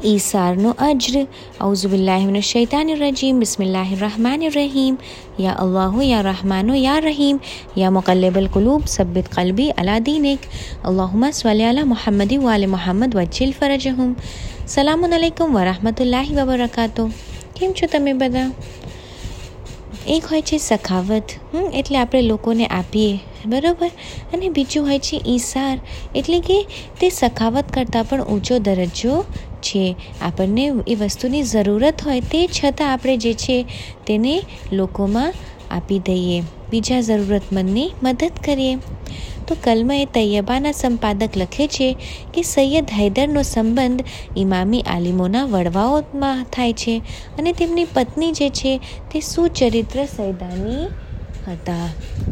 ईसारनो अज्र औज़ुबिल्लाहि मिनश शैतानिर रजीम बिस्मिल्लाहिर रहमानिर रहीम या अल्लाहु या रहमानो या रहीम या मुक़ल्लिबल क़ुलूब सब्बित क़ल्बी अला दीनिक अल्लाहुम्मा स्वल्लि अला मुहम्मद व आले मुहम्मद वज्जिल फरजहुम। સલામુન અલૈકુમ વરહમતુલ્લાહિ વબરકાતુહ। કેમ છો તમે બધા? એક હોય છે સખાવત, એટલે આપણે લોકોને આપીએ, બરાબર, અને બીજું હોય છે ઈસાર, એટલે કે તે સખાવત કરતાં પણ ઊંચો દરજ્જો છે। આપણને એ વસ્તુની જરૂરત હોય તે છતાં આપણે જે છે તેને લોકોમાં આપી દઈએ, બીજા જરૂરતમંદની મદદ કરીએ। તો કલમા-એ તૈયબાના સંપાદક લખે છે કે સૈયદ હૈદરનો સંબંધ ઇમામી આલિમોના વડવાઓમાં થાય છે અને તેમની પત્ની જે છે તે સુચરિત્ર સૈદાની હતા।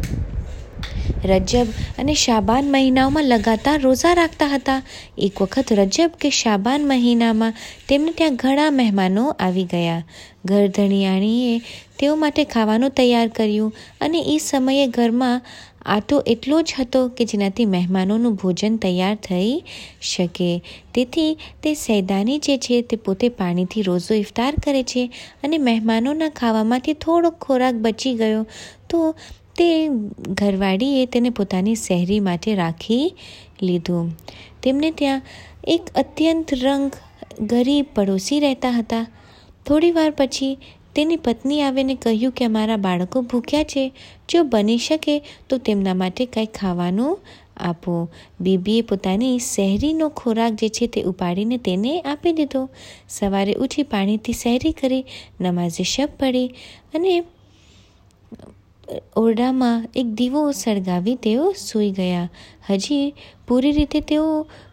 રજબ અને શાબાન મહિનાઓમાં લગાતાર રોઝા રાખતા હતા। એક વખત રજબ કે શાબાન મહિનામાં તેમને ત્યાં ઘણા મહેમાનો આવી ગયા। ઘરધણીયાણીએ તેઓ માટે ખાવાનું તૈયાર કર્યું અને એ સમયે ઘરમાં આટો એટલો જ હતો કે જેનાથી મહેમાનોનું ભોજન તૈયાર થઈ શકે। તેથી તે સૈદાની જે છે તે પોતે પાણીથી રોઝો ઇફતાર કરે છે અને મહેમાનોના ખાવામાંથી થોડોક ખોરાક બચી ગયો તો તે ઘરવાળીએ તેને પોતાની સહેરી માટે રાખી લીધું। તેમને ત્યાં એક અત્યંત ગરીબ પડોશી રહેતા હતા। થોડી વાર પછી તેની પત્ની આવીને કહ્યું કે અમારા બાળકો ભૂખ્યા છે, જો બની શકે તો તેમના માટે કંઈ ખાવાનું આપો। બીબીએ પોતાની સહેરીનો ખોરાક જે છે તે ઉપાડીને તેને આપી દીધો। સવારે ઉઠી પાણીથી સહેરી કરી, નમાઝે શબ પડી અને ઓરડામાં એક દીવો સળગાવી તેઓ સૂઈ ગયા। હજી પૂરી રીતે તેઓ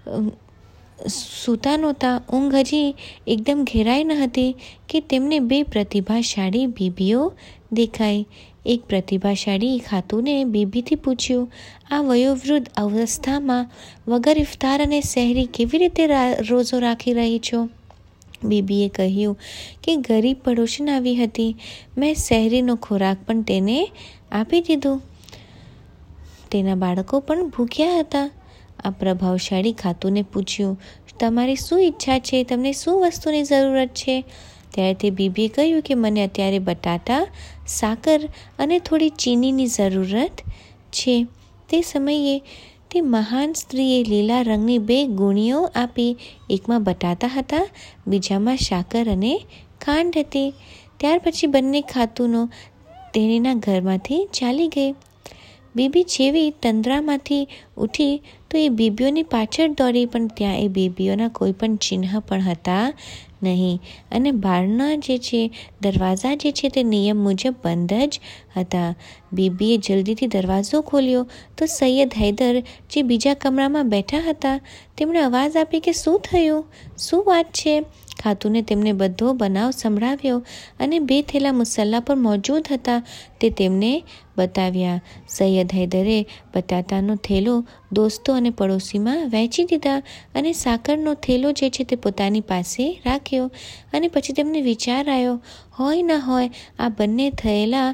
સૂતા નહોતા। ઊંઘ હજી એકદમ ઘેરાઈ ન હતી કે તેમને બે પ્રતિભાશાળી બીબીઓ દેખાઈ। એક પ્રતિભાશાળી ખાતુને બીબીથી પૂછ્યું, આ વયોવૃદ્ધ અવસ્થામાં વગર ઇફતાર અને સહેરી કેવી રીતે રોઝો રાખી રહી છો? બીબીએ કહ્યું કે ગરીબ પડોશી આવી હતી, મેં સહેરીનો ખોરાક પણ તેને આપી દીધો, તેના બાળકો પણ ભૂખ્યા હતા। આ પ્રભાવશાળી ખાતુને પૂછ્યું, તમારી શું ઈચ્છા છે? તમને શું વસ્તુની જરૂરત છે? ત્યારે તે બીબીએ કહ્યું કે મને અત્યારે બટાટા, સાકર અને થોડી ચીનીની જરૂરત છે। તે સમયે તે મહાન સ્ત્રીએ લીલા રંગની બે ગુણીઓ આપી। એકમાં બટાટા હતા, બીજામાં સાકર અને ખાંડ હતી। ત્યાર પછી બંને ખાતુનો તેણીના ઘરમાંથી ચાલી ગઈ। બીબી જેવી તંદ્રામાંથી ઉઠી તો એ બીબીઓની પાછળ દોડી, પણ ત્યાં એ બીબીઓના કોઈ પણ ચિહ્ન પણ હતા નહીં અને બહારના જે છે દરવાજા જે છે તે નિયમ મુજબ બંધ જ હતા। બીબીએ જલ્દીથી દરવાજો ખોલ્યો તો સૈયદ હૈદર જે બીજા કમરામાં બેઠા હતા તેમણે અવાજ આપી કે શું થયું, શું વાત છે? ખાતુને તેમને બધો બનાવ સંભળાવ્યો અને બે થેલા મુસલ્લા પર મોજૂદ હતા તે તેમને બતાવ્યા। સૈયદ હૈદરે બટાટાનો થેલો દોસ્તો અને પડોશીમાં વહેંચી દીધા અને સાકરનો થેલો જે છે તે પોતાની પાસે રાખ્યો અને પછી તેમને વિચાર આવ્યો, હોય ન હોય આ બંને થેલા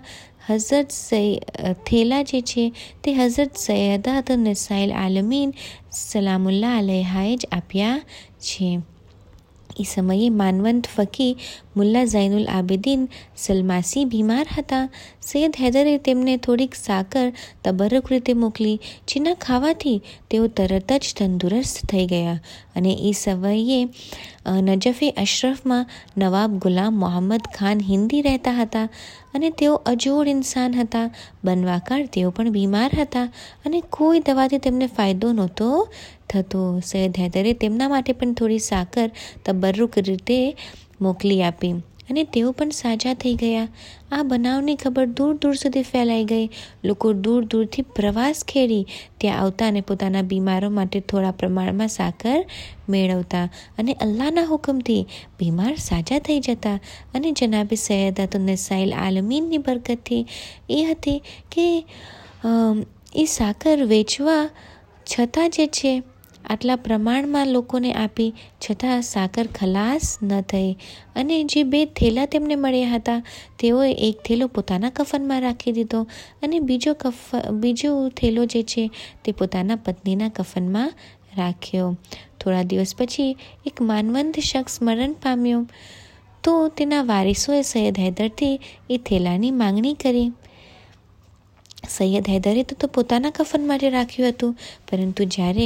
જે છે તે હઝરત સૈયદાત નિસાઇલ આલમીન સલામુલ્લાહ અલૈહાએ જ આપ્યા છે। એ સમયે માનવંત ફકી મુલ્લા ઝૈનુલ આબિદીન સલમાસી બીમાર હતા। સૈયદ હૈદરે તેમને થોડીક સાકર તબરક રીતે મોકલી, જેના ખાવાથી તેઓ તરત જ તંદુરસ્ત થઈ ગયા અને એ સમયે નજફે અશરફમાં નવાબ ગુલામ મોહમ્મદ ખાન હિન્દી રહેતા હતા અને તેઓ અજોડ ઇન્સાન હતા। બનવાકાળ તેઓ પણ બીમાર હતા અને કોઈ દવાથી તેમને ફાયદો નહોતો થતો। સૈયદ હૈદરે તેમના માટે પણ થોડી સાકર તબરુક રીતે મોકલી આપી અને તેઓ પણ સાજા થઈ ગયા। આ બનાવની ખબર દૂર દૂર સુધી ફેલાઈ ગઈ। લોકો દૂર દૂરથી પ્રવાસ ખેડી ત્યાં આવતા અને પોતાના બીમારો માટે થોડા પ્રમાણમાં સાકર મેળવતા અને અલ્લાહના હુકમથી બીમાર સાજા થઈ જતા। અને જનાબે સૈયદાત નિસાઇલ આલમીનની બરકતથી એ હતી કે એ સાકર વેચવા છતાં જે છે આટલા પ્રમાણમાં લોકોને આપી છતાં સાકર ખલાસ ન થઈ અને જે બે થેલા તેમને મળ્યા હતા તેઓએ એક થેલો પોતાના કફનમાં રાખી દીધો અને બીજો થેલો જે છે તે પોતાના પત્નીના કફનમાં રાખ્યો. થોડા દિવસ પછી એક માનવંત શખ્સ મરણ પામ્યો તો તેના વારિસોએ સૈયદ હૈદરથી એ થેલાની માંગણી કરી. સૈયદ હૈદરે તો પોતાના કફન માટે રાખ્યું હતું, પરંતુ જ્યારે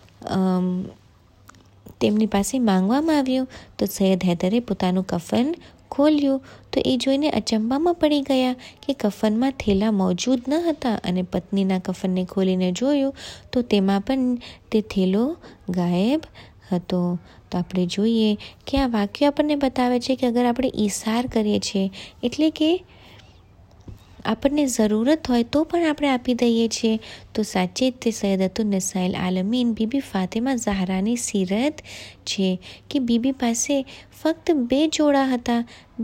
તેમની પાસે માંગવામાં આવ્યું તો સૈયદ હૈદરે પોતાનું કફન ખોલ્યું તો એ જોઈને અચંબામાં પડી ગયા કે કફનમાં થેલા મોજૂદ ન હતા, અને પત્નીના કફનને ખોલીને જોયું તો તેમાં પણ તે થેલો ગાયબ હતો. તો આપણે જોઈએ કે આ વાક્ય આપણને બતાવે છે કે અગર આપણે ઈસાર કરીએ છીએ, એટલે કે આપણને જરૂરત હોય તો પણ આપણે આપી દઈએ છીએ, તો સાચે જ તે સૈયદતુન નિસાઇલ આલમીન બીબી ફાતિમા ઝહરાની સીરત છે કે બીબી પાસે ફક્ત 2 જોડા હતા,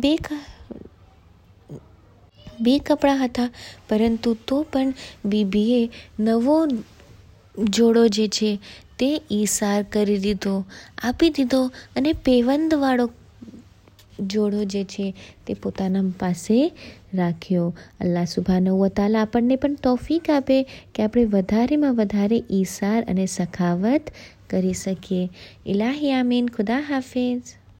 બે કપડાં હતા, પરંતુ તો પણ બીબીએ નવો જોડો જે છે તે ઈસાર કરી દીધો, આપી દીધો, અને પેવંદવાળો જોડો જે છે તે પોતાના પાસે રાખ્યો. અલ્લાહ સુબ્હાનહુ વ તઆલા આપણને પણ તૌફીક આપે કે આપણે વધારેમાં વધારે ઈસાર અને સખાવત કરી શકીએ. ઇલાહી આમીન. ખુદા હાફિઝ.